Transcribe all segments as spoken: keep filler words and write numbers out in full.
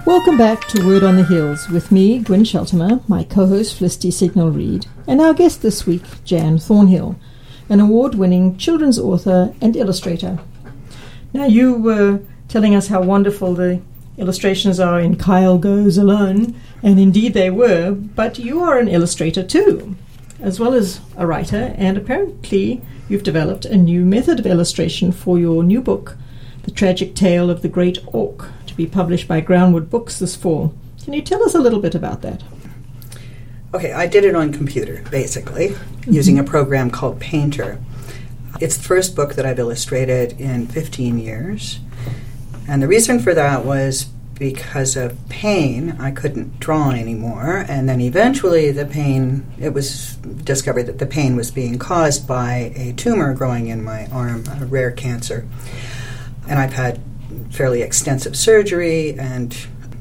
Welcome back to Word on the Hills with me, Gwyn Sheltimer, my co-host Felicity Signal-Reid, and our guest this week, Jan Thornhill, an award-winning children's author and illustrator. Now, you were telling us how wonderful the illustrations are in Kyle Goes Alone, and indeed they were, but you are an illustrator too, as well as a writer, and apparently you've developed a new method of illustration for your new book, The Tragic Tale of the Great Auk, to be published by Groundwood Books this fall. Can you tell us a little bit about that? Okay, I did it on computer, basically, mm-hmm. using a program called Painter. It's the first book that I've illustrated in fifteen years. And the reason for that was because of pain. I couldn't draw anymore. And then eventually the pain, it was discovered that the pain was being caused by a tumor growing in my arm, a rare cancer. And I've had fairly extensive surgery, and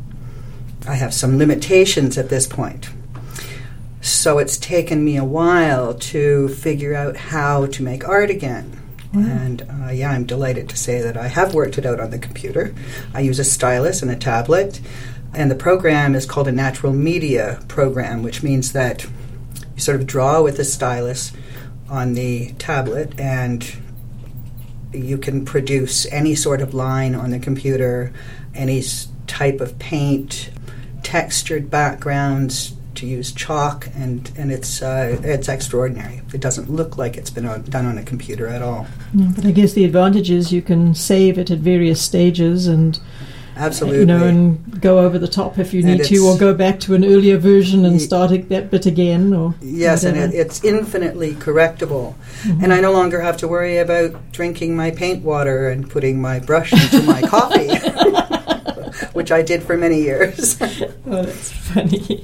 I have some limitations at this point. So it's taken me a while to figure out how to make art again. Wow. And uh, yeah, I'm delighted to say that I have worked it out on the computer. I use a stylus and a tablet, and the program is called a natural media program, which means that you sort of draw with a stylus on the tablet, and you can produce any sort of line on the computer, any type of paint, textured backgrounds, to use chalk, and, and it's uh, it's extraordinary. It doesn't look like it's been on, done on a computer at all. Yeah, but I guess the advantage is you can save it at various stages and absolutely, uh, you know, and go over the top if you need to, or go back to an earlier version and y- start it, that bit again. Or yes, whatever. And it, it's infinitely correctable. Mm-hmm. And I no longer have to worry about drinking my paint water and putting my brush into my coffee, which I did for many years. Oh, that's funny.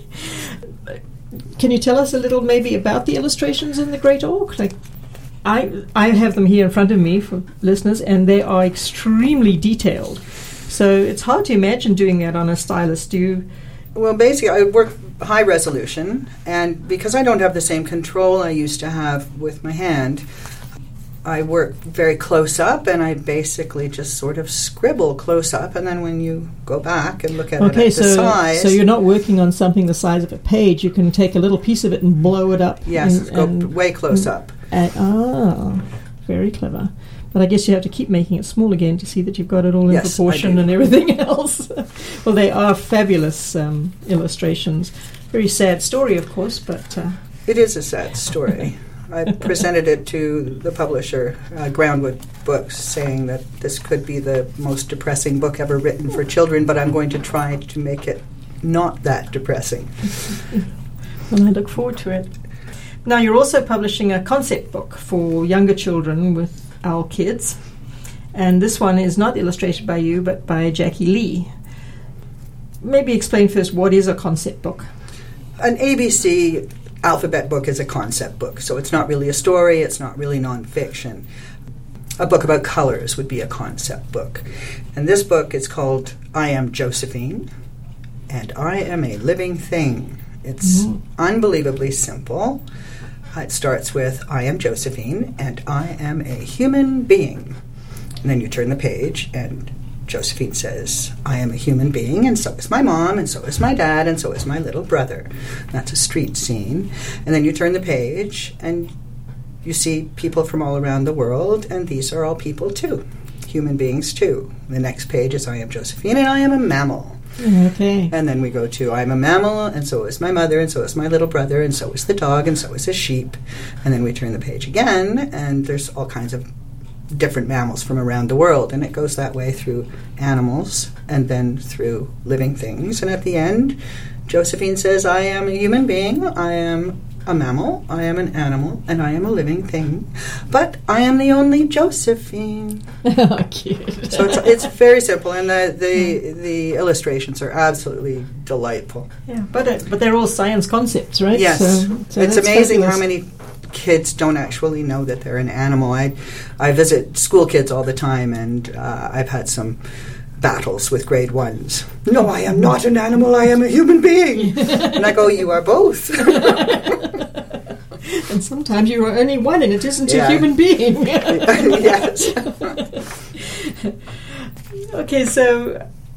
Can you tell us a little maybe about the illustrations in the Great Auk? Like, I I have them here in front of me for listeners, and they are extremely detailed. So it's hard to imagine doing that on a stylus. Do you? Well, basically, I work high resolution, and because I don't have the same control I used to have with my hand, I work very close up, and I basically just sort of scribble close up, and then when you go back and look at okay, it at so, the size... so you're not working on something the size of a page. You can take a little piece of it and blow it up. Yes, and, go and, way close up. And, ah, very clever. But I guess you have to keep making it small again to see that you've got it all in yes, proportion and everything else. Well, they are fabulous um, illustrations. Very sad story, of course, but... Uh, it is a sad story. I presented it to the publisher, uh, Groundwood Books, saying that this could be the most depressing book ever written for children, but I'm going to try to make it not that depressing. Well, I look forward to it. Now, you're also publishing a concept book for younger children with our kids, and this one is not illustrated by you, but by Jackie Lee. Maybe explain first, what is a concept book? An A B C alphabet book is a concept book, so it's not really a story, it's not really nonfiction. A book about colors would be a concept book. And this book is called I Am Josephine, and I Am a Living Thing. It's mm-hmm. unbelievably simple. It starts with I am Josephine, and I am a human being. And then you turn the page, and Josephine says, I am a human being, and so is my mom, and so is my dad, and so is my little brother. That's a street scene. And then you turn the page, and you see people from all around the world, and these are all people too, human beings too. The next page is I am Josephine, and I am a mammal. Okay. And then we go to I'm a mammal, and so is my mother, and so is my little brother, and so is the dog, and so is a sheep. And then we turn the page again, and there's all kinds of different mammals from around the world, and it goes that way through animals and then through living things. And at the end, Josephine says, I am a human being, I am a mammal, I am an animal, and I am a living thing, but I am the only Josephine. Oh, cute. So it's, it's very simple, and the, the the illustrations are absolutely delightful. Yeah, but it, but they're all science concepts, right? Yes. So, so it's amazing fabulous. How many kids don't actually know that they're an animal. I, I visit school kids all the time, and uh, I've had some battles with grade ones. No, I am not an animal, I am a human being. And I go, you are both. And sometimes you are only one, and it isn't yeah. a human being. Yes. Okay, so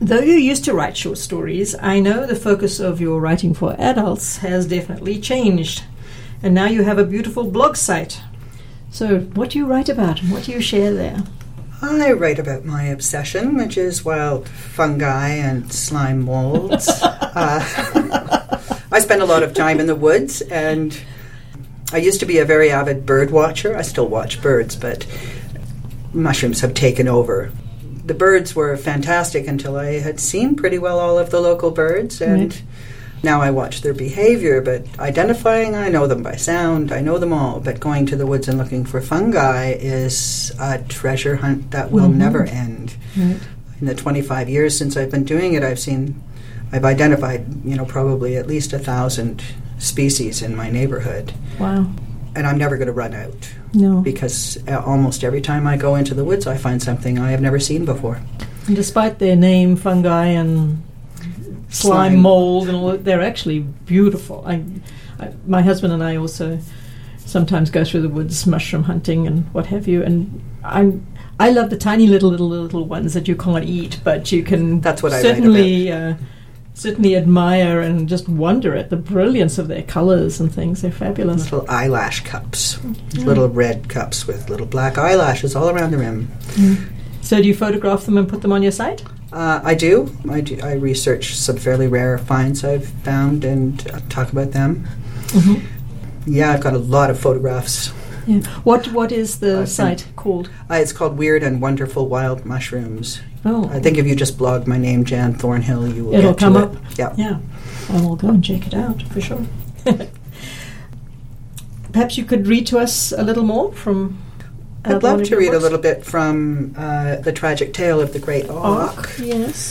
Though you used to write short stories, I know the focus of your writing for adults has definitely changed. And now you have a beautiful blog site. So what do you write about? What do you share there? I write about my obsession, which is wild fungi and slime molds. uh, I spend a lot of time in the woods, and I used to be a very avid bird watcher. I still watch birds, but mushrooms have taken over. The birds were fantastic until I had seen pretty well all of the local birds, and right. Now I watch their behavior, but identifying, I know them by sound, I know them all, but going to the woods and looking for fungi is a treasure hunt that will mm-hmm. never end. Right. In the twenty-five years since I've been doing it, I've seen, I've identified, you know, probably at least a thousand species in my neighborhood. Wow. And I'm never going to run out. No. Because uh, almost every time I go into the woods, I find something I have never seen before. And despite their name, fungi and slime, slime. mold, and all that, they're actually beautiful. I, I, my husband and I also sometimes go through the woods mushroom hunting and what have you, and I I love the tiny little little little ones that you can't eat, but you can That's what certainly I uh, certainly admire and just wonder at the brilliance of their colours and things. They're fabulous. Little eyelash cups, yeah. Little red cups with little black eyelashes all around the rim. Mm. So do you photograph them and put them on your site? Uh, I do. I do. I research some fairly rare finds I've found and uh, talk about them. Mm-hmm. Yeah, I've got a lot of photographs. Yeah. What What is the uh, site called? Uh, it's called Weird and Wonderful Wild Mushrooms. Oh. I think if you just blog my name, Jan Thornhill, you will It'll get come to up. It. Yeah. Yeah. I will go and check it out for sure. Perhaps you could read to us a little more from... I'd love to read books. a little bit from uh, The Tragic Tale of the Great Auk. Auk, yes.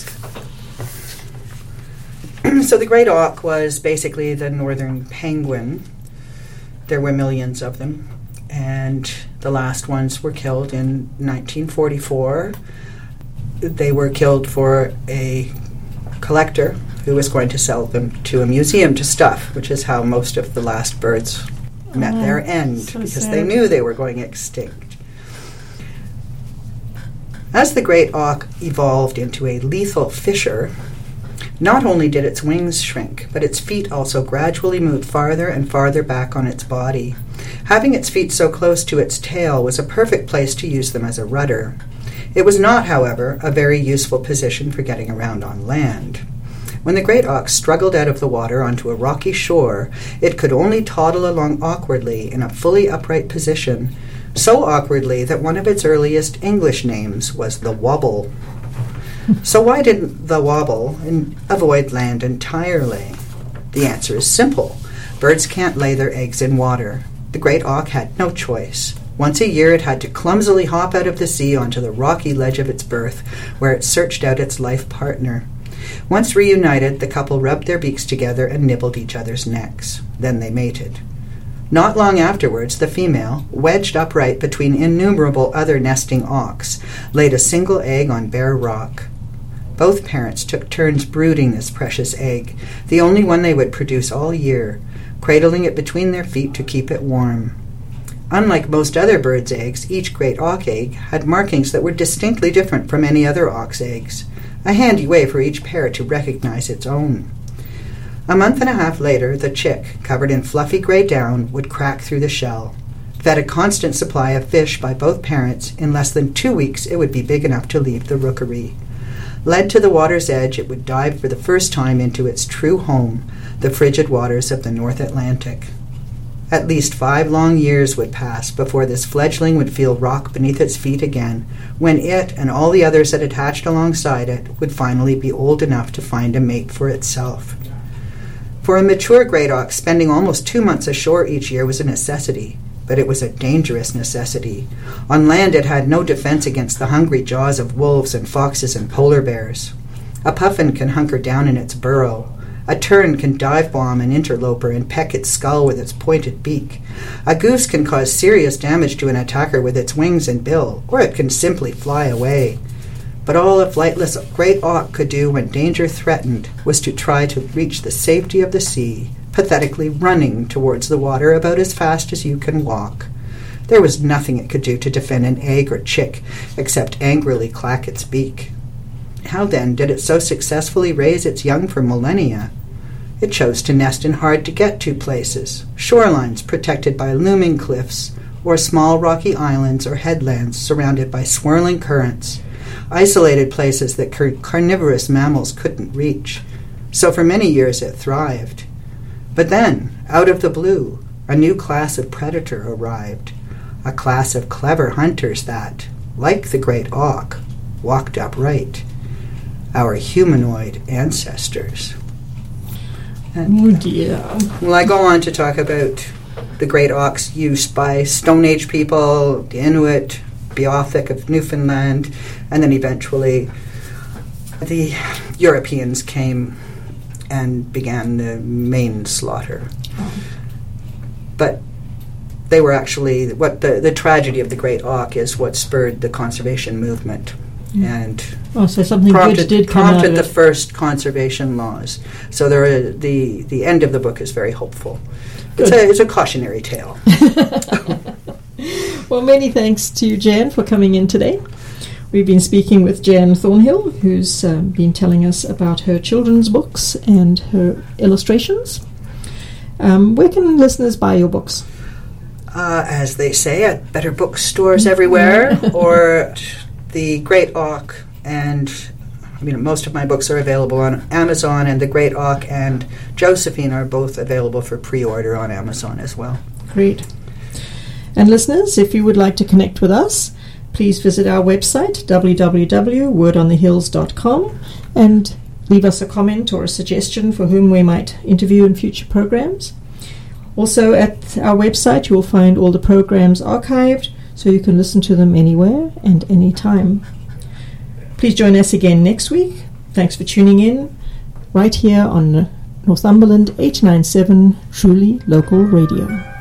So the Great Auk was basically the northern penguin. There were millions of them, and the last ones were killed in nineteen forty-four. They were killed for a collector who was going to sell them to a museum to stuff, which is how most of the last birds met oh, their end, so because sad. They knew they were going extinct. As the great auk evolved into a lethal fisher, not only did its wings shrink, but its feet also gradually moved farther and farther back on its body. Having its feet so close to its tail was a perfect place to use them as a rudder. It was not, however, a very useful position for getting around on land. When the great auk struggled out of the water onto a rocky shore, it could only toddle along awkwardly in a fully upright position, so awkwardly that one of its earliest English names was the Wobble. So why didn't the Wobble in- avoid land entirely? The answer is simple. Birds can't lay their eggs in water. The great auk had no choice. Once a year it had to clumsily hop out of the sea onto the rocky ledge of its birth, where it searched out its life partner. Once reunited, the couple rubbed their beaks together and nibbled each other's necks. Then they mated. Not long afterwards, the female, wedged upright between innumerable other nesting auks, laid a single egg on bare rock. Both parents took turns brooding this precious egg, the only one they would produce all year, cradling it between their feet to keep it warm. Unlike most other birds' eggs, each great auk egg had markings that were distinctly different from any other auk's eggs, a handy way for each pair to recognize its own. A month and a half later, the chick, covered in fluffy gray down, would crack through the shell. Fed a constant supply of fish by both parents, in less than two weeks it would be big enough to leave the rookery. Led to the water's edge, it would dive for the first time into its true home, the frigid waters of the North Atlantic. At least five long years would pass before this fledgling would feel rock beneath its feet again, when it and all the others that had hatched alongside it would finally be old enough to find a mate for itself. For a mature great auk, spending almost two months ashore each year was a necessity, but it was a dangerous necessity. On land it had no defense against the hungry jaws of wolves and foxes and polar bears. A puffin can hunker down in its burrow. A tern can dive-bomb an interloper and peck its skull with its pointed beak. A goose can cause serious damage to an attacker with its wings and bill, or it can simply fly away. But all a flightless great auk could do when danger threatened was to try to reach the safety of the sea, pathetically running towards the water about as fast as you can walk. There was nothing it could do to defend an egg or chick, except angrily clack its beak. how then did it so successfully raise its young for millennia? It chose to nest in hard-to-get-to places, shorelines protected by looming cliffs, or small rocky islands or headlands surrounded by swirling currents, isolated places that car- carnivorous mammals couldn't reach. So for many years it thrived. But then, out of the blue, a new class of predator arrived, a class of clever hunters that, like the great auk, walked upright, our humanoid ancestors. Oh dear. Well, I go on to talk about the great auk's use by Stone Age people, the Inuit, Beothuk of Newfoundland, and then eventually the Europeans came and began the main slaughter. Oh. But they were actually, what the, the tragedy of the great auk is what spurred the conservation movement. Mm. And oh, so something prompted, good did come prompted out of the it. first conservation laws. So there are, the, the end of the book is very hopeful. It's a, it's a cautionary tale. Well, many thanks to you, Jan, for coming in today. We've been speaking with Jan Thornhill, who's um, been telling us about her children's books and her illustrations. Um, where can listeners buy your books? Uh, as they say, at better bookstores everywhere, or the Great Auk, and I mean, most of my books are available on Amazon, and the Great Auk and Josephine are both available for pre-order on Amazon as well. Great. And listeners, if you would like to connect with us, please visit our website, w w w dot word on the hills dot com, and leave us a comment or a suggestion for whom we might interview in future programs. Also, at our website, you will find all the programs archived, so you can listen to them anywhere and anytime. Please join us again next week. Thanks for tuning in, right here on Northumberland eight ninety-seven Truly Local Radio.